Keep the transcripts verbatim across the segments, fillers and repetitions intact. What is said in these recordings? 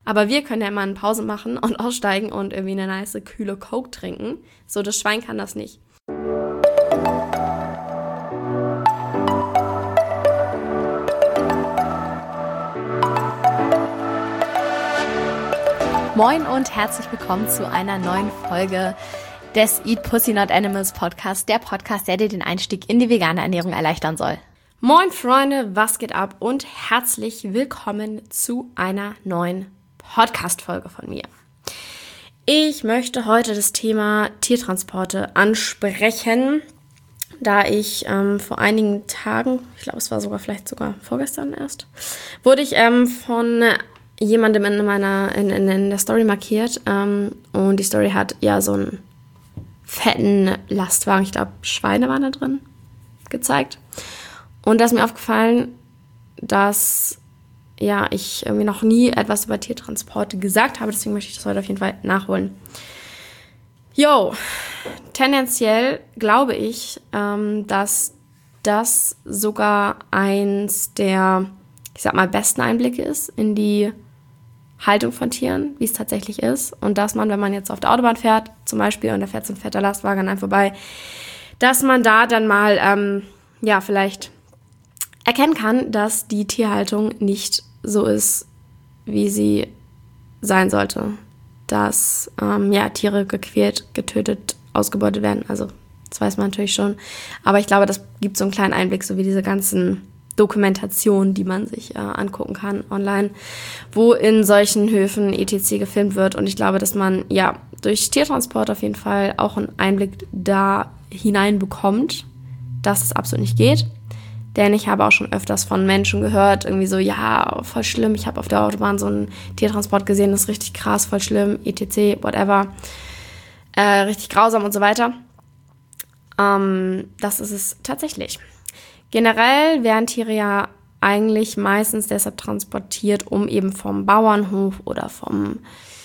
Aber wir können ja immer eine Pause machen und aussteigen und irgendwie eine nice, kühle Coke trinken. So, das Schwein kann das nicht. Moin und herzlich willkommen zu einer neuen Folge des Eat Pussy Not Animals Podcast, der Podcast, der dir den Einstieg in die vegane Ernährung erleichtern soll. Moin Freunde, was geht ab und herzlich willkommen zu einer neuen Podcast-Folge von mir. Ich möchte heute das Thema Tiertransporte ansprechen, da ich ähm, vor einigen Tagen, ich glaube es war sogar vielleicht sogar vorgestern erst, wurde ich ähm, von jemandem in meiner in, in, in der Story markiert ähm, und die Story hat ja so einen fetten Lastwagen, ich glaube Schweine waren da drin, gezeigt. Und da ist mir aufgefallen, dass ja, ich irgendwie noch nie etwas über Tiertransporte gesagt habe, deswegen möchte ich das heute auf jeden Fall nachholen. Jo, tendenziell glaube ich, ähm, dass das sogar eins der, ich sag mal, besten Einblicke ist in die Haltung von Tieren, wie es tatsächlich ist. Und dass man, wenn man jetzt auf der Autobahn fährt, zum Beispiel, und da fährt so ein fetter Lastwagen an einem vorbei, dass man da dann mal, ähm, ja, vielleicht erkennen kann, dass die Tierhaltung nicht so ist, wie sie sein sollte. Dass ähm, ja, Tiere gequält, getötet, ausgebeutet werden. Also das weiß man natürlich schon. Aber ich glaube, das gibt so einen kleinen Einblick, so wie diese ganzen Dokumentationen, die man sich äh, angucken kann online, wo in solchen Höfen et cetera gefilmt wird. Und ich glaube, dass man ja durch Tiertransport auf jeden Fall auch einen Einblick da hinein bekommt, dass es absolut nicht geht. Denn ich habe auch schon öfters von Menschen gehört, irgendwie so, ja, voll schlimm, ich habe auf der Autobahn so einen Tiertransport gesehen, das ist richtig krass, voll schlimm, et cetera, whatever, äh, richtig grausam und so weiter. Ähm, das ist es tatsächlich. Generell werden Tiere ja eigentlich meistens deshalb transportiert, um eben vom Bauernhof oder vom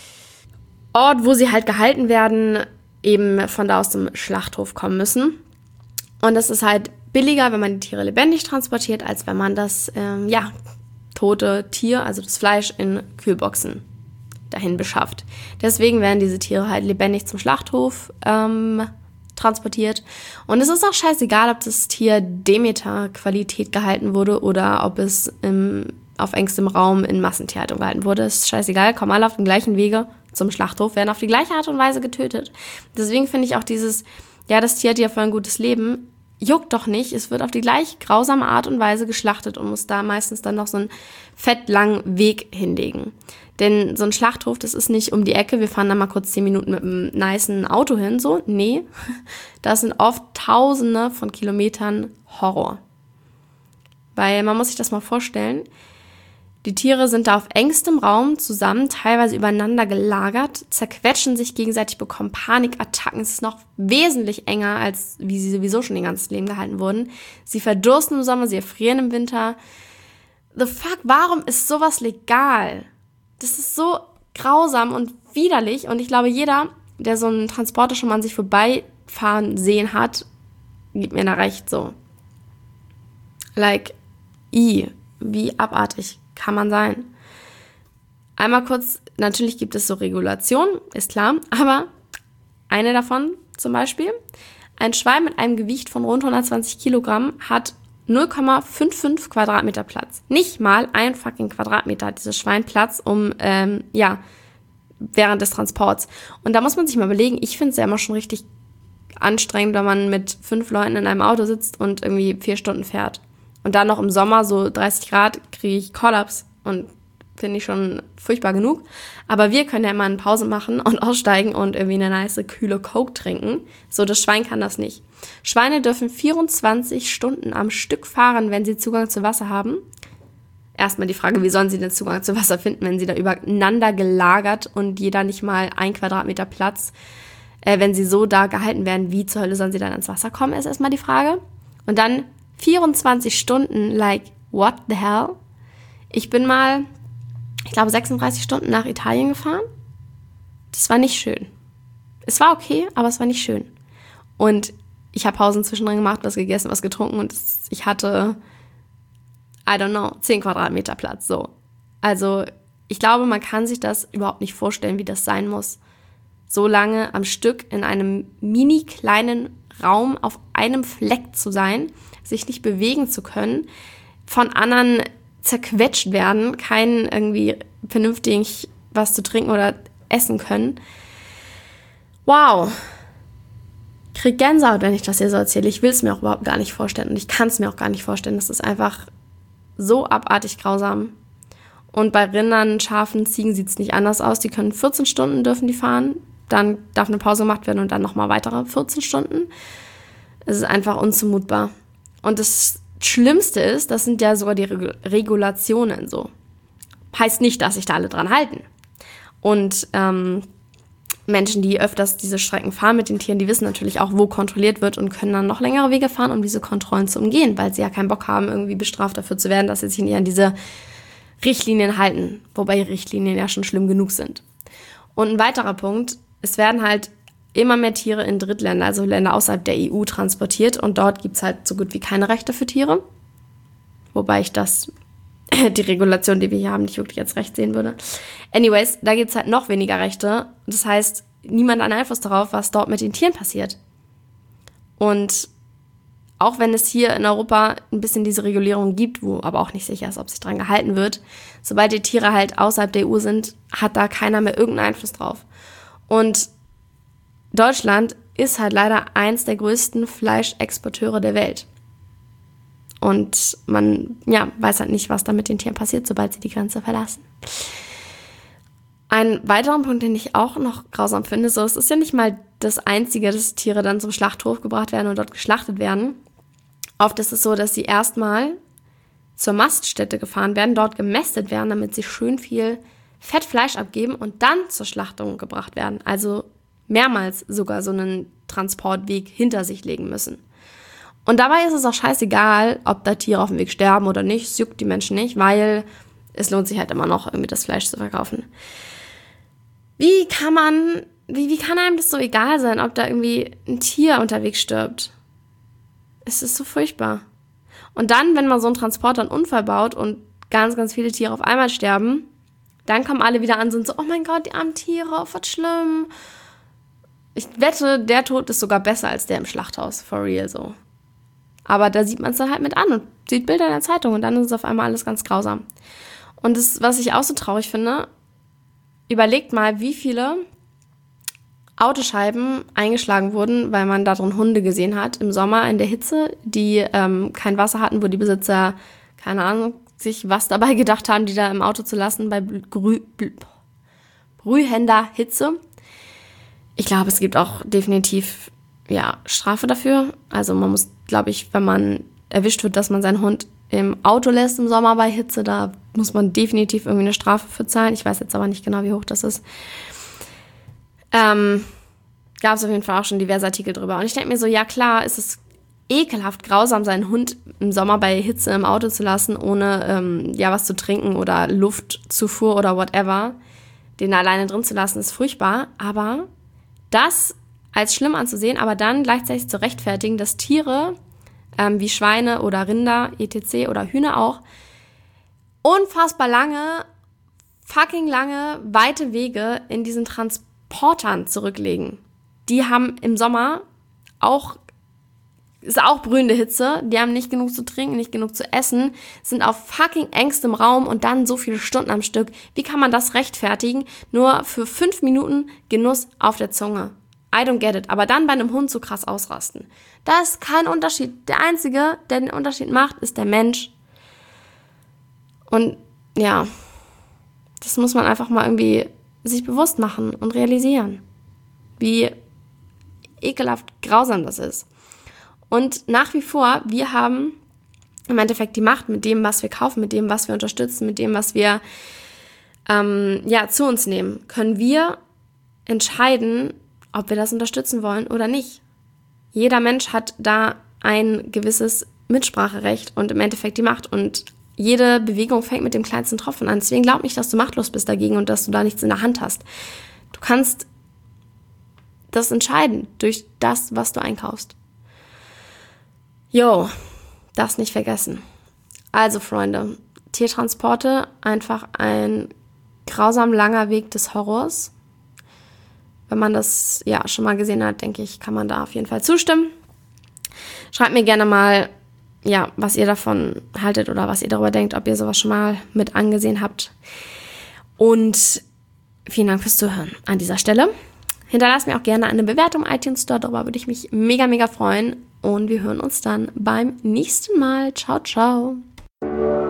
Ort, wo sie halt gehalten werden, eben von da aus dem Schlachthof kommen müssen. Und das ist halt billiger, wenn man die Tiere lebendig transportiert, als wenn man das ähm, ja, tote Tier, also das Fleisch, in Kühlboxen dahin beschafft. Deswegen werden diese Tiere halt lebendig zum Schlachthof ähm, transportiert. Und es ist auch scheißegal, ob das Tier Demeter-Qualität gehalten wurde oder ob es im, auf engstem Raum in Massentierhaltung gehalten wurde. Es ist scheißegal, kommen alle auf den gleichen Wege zum Schlachthof, werden auf die gleiche Art und Weise getötet. Deswegen finde ich auch dieses, ja, das Tier hat ja voll ein gutes Leben, juckt doch nicht, es wird auf die gleich grausame Art und Weise geschlachtet und muss da meistens dann noch so einen fettlangen Weg hinlegen. Denn so ein Schlachthof, das ist nicht um die Ecke, wir fahren da mal kurz zehn Minuten mit einem nicen Auto hin, so, nee, das sind oft Tausende von Kilometern Horror. Weil man muss sich das mal vorstellen, die Tiere sind da auf engstem Raum zusammen, teilweise übereinander gelagert, zerquetschen sich gegenseitig, bekommen Panikattacken. Es ist noch wesentlich enger, als wie sie sowieso schon ihr ganzes Leben gehalten wurden. Sie verdursten im Sommer, sie erfrieren im Winter. The fuck, warum ist sowas legal? Das ist so grausam und widerlich. Und ich glaube, jeder, der so einen Transporter schon mal an sich vorbeifahren sehen hat, gibt mir da recht so. Like, i, wie abartig kann man sein. Einmal kurz, natürlich gibt es so Regulationen, ist klar, aber eine davon zum Beispiel, ein Schwein mit einem Gewicht von rund hundertzwanzig Kilogramm hat null Komma fünfundfünfzig Quadratmeter Platz. Nicht mal ein fucking Quadratmeter hat dieses Schwein Platz, um, ähm, ja, während des Transports. Und da muss man sich mal überlegen, ich finde es ja immer schon richtig anstrengend, wenn man mit fünf Leuten in einem Auto sitzt und irgendwie vier Stunden fährt. Und dann noch im Sommer, so dreißig Grad, kriege ich Kollaps und finde ich schon furchtbar genug. Aber wir können ja immer eine Pause machen und aussteigen und irgendwie eine nice, kühle Coke trinken. So, das Schwein kann das nicht. Schweine dürfen vierundzwanzig Stunden am Stück fahren, wenn sie Zugang zu Wasser haben. Erstmal die Frage, wie sollen sie den Zugang zu Wasser finden, wenn sie da übereinander gelagert und jeder nicht mal ein Quadratmeter Platz, äh, wenn sie so da gehalten werden, wie zur Hölle sollen sie dann ans Wasser kommen, ist erstmal die Frage. Und dann vierundzwanzig Stunden, like, what the hell? Ich bin mal, ich glaube, sechsunddreißig Stunden nach Italien gefahren. Das war nicht schön. Es war okay, aber es war nicht schön. Und ich habe Pausen zwischendrin gemacht, was gegessen, was getrunken und ich hatte, I don't know, zehn Quadratmeter Platz, so. Also ich glaube, man kann sich das überhaupt nicht vorstellen, wie das sein muss, so lange am Stück in einem mini kleinen Raum auf einem Fleck zu sein, sich nicht bewegen zu können, von anderen zerquetscht werden, keinen irgendwie vernünftig was zu trinken oder essen können. Wow. Ich krieg Gänsehaut, wenn ich das hier so erzähle. Ich will es mir auch überhaupt gar nicht vorstellen und ich kann es mir auch gar nicht vorstellen. Das ist einfach so abartig grausam. Und bei Rindern, Schafen, Ziegen sieht es nicht anders aus. Die können vierzehn Stunden dürfen die fahren, dann darf eine Pause gemacht werden und dann nochmal weitere vierzehn Stunden. Es ist einfach unzumutbar. Und das Schlimmste ist, das sind ja sogar die Reg- Regulationen so. Heißt nicht, dass sich da alle dran halten. Und ähm, Menschen, die öfters diese Strecken fahren mit den Tieren, die wissen natürlich auch, wo kontrolliert wird und können dann noch längere Wege fahren, um diese Kontrollen zu umgehen, weil sie ja keinen Bock haben, irgendwie bestraft dafür zu werden, dass sie sich nicht an diese Richtlinien halten. Wobei Richtlinien ja schon schlimm genug sind. Und ein weiterer Punkt, es werden halt immer mehr Tiere in Drittländer, also Länder außerhalb der E U, transportiert. Und dort gibt es halt so gut wie keine Rechte für Tiere. Wobei ich das, die Regulation, die wir hier haben, nicht wirklich als Recht sehen würde. Anyways, da gibt es halt noch weniger Rechte. Das heißt, niemand hat Einfluss darauf, was dort mit den Tieren passiert. Und auch wenn es hier in Europa ein bisschen diese Regulierung gibt, wo aber auch nicht sicher ist, ob sich dran gehalten wird, sobald die Tiere halt außerhalb der E U sind, hat da keiner mehr irgendeinen Einfluss drauf. Und Deutschland ist halt leider eins der größten Fleischexporteure der Welt. Und man ja, weiß halt nicht, was da mit den Tieren passiert, sobald sie die Grenze verlassen. Ein weiterer Punkt, den ich auch noch grausam finde, so, es ist ja nicht mal das Einzige, dass Tiere dann zum Schlachthof gebracht werden und dort geschlachtet werden. Oft ist es so, dass sie erstmal zur Maststätte gefahren werden, dort gemästet werden, damit sie schön viel Fettfleisch abgeben und dann zur Schlachtung gebracht werden. Also mehrmals sogar so einen Transportweg hinter sich legen müssen. Und dabei ist es auch scheißegal, ob da Tiere auf dem Weg sterben oder nicht. Es juckt die Menschen nicht, weil es lohnt sich halt immer noch, irgendwie das Fleisch zu verkaufen. Wie kann man, wie, wie kann einem das so egal sein, ob da irgendwie ein Tier unterwegs stirbt? Es ist so furchtbar. Und dann, wenn man so einen Transporter einen Unfall baut und ganz, ganz viele Tiere auf einmal sterben, dann kommen alle wieder an und sind so, oh mein Gott, die armen Tiere, was schlimm. Ich wette, der Tod ist sogar besser als der im Schlachthaus, for real so. Aber da sieht man es dann halt mit an und sieht Bilder in der Zeitung und dann ist es auf einmal alles ganz grausam. Und das, was ich auch so traurig finde, überlegt mal, wie viele Autoscheiben eingeschlagen wurden, weil man da drin Hunde gesehen hat im Sommer in der Hitze, die ähm, kein Wasser hatten, wo die Besitzer, keine Ahnung, sich was dabei gedacht haben, die da im Auto zu lassen bei Brüh, brühender Hitze. Ich glaube, es gibt auch definitiv ja, Strafe dafür. Also man muss, glaube ich, wenn man erwischt wird, dass man seinen Hund im Auto lässt im Sommer bei Hitze, da muss man definitiv irgendwie eine Strafe für zahlen. Ich weiß jetzt aber nicht genau, wie hoch das ist. Ähm, gab es auf jeden Fall auch schon diverse Artikel drüber. Und ich denke mir so, ja klar, ist es ekelhaft grausam, seinen Hund im Sommer bei Hitze im Auto zu lassen, ohne ähm, ja was zu trinken oder Luftzufuhr oder whatever. Den alleine drin zu lassen, ist furchtbar. Aber das als schlimm anzusehen, aber dann gleichzeitig zu rechtfertigen, dass Tiere ähm, wie Schweine oder Rinder, et cetera oder Hühner auch, unfassbar lange, fucking lange, weite Wege in diesen Transportern zurücklegen. Die haben im Sommer auch, ist auch brühende Hitze, die haben nicht genug zu trinken, nicht genug zu essen, sind auf fucking engstem Raum und dann so viele Stunden am Stück. Wie kann man das rechtfertigen? Nur für fünf Minuten Genuss auf der Zunge. I don't get it. Aber dann bei einem Hund so krass ausrasten. Da ist kein Unterschied. Der Einzige, der den Unterschied macht, ist der Mensch. Und ja, das muss man einfach mal irgendwie sich bewusst machen und realisieren, wie ekelhaft grausam das ist. Und nach wie vor, wir haben im Endeffekt die Macht mit dem, was wir kaufen, mit dem, was wir unterstützen, mit dem, was wir ähm, ja, zu uns nehmen, können wir entscheiden, ob wir das unterstützen wollen oder nicht. Jeder Mensch hat da ein gewisses Mitspracherecht und im Endeffekt die Macht. Und jede Bewegung fängt mit dem kleinsten Tropfen an. Deswegen glaub nicht, dass du machtlos bist dagegen und dass du da nichts in der Hand hast. Du kannst das entscheiden durch das, was du einkaufst. Jo, das nicht vergessen. Also Freunde, Tiertransporte einfach ein grausam langer Weg des Horrors. Wenn man das ja schon mal gesehen hat, denke ich, kann man da auf jeden Fall zustimmen. Schreibt mir gerne mal, ja, was ihr davon haltet oder was ihr darüber denkt, ob ihr sowas schon mal mit angesehen habt. Und vielen Dank fürs Zuhören an dieser Stelle. Hinterlasst mir auch gerne eine Bewertung im iTunes Store, darüber würde ich mich mega, mega freuen. Und wir hören uns dann beim nächsten Mal. Ciao, ciao.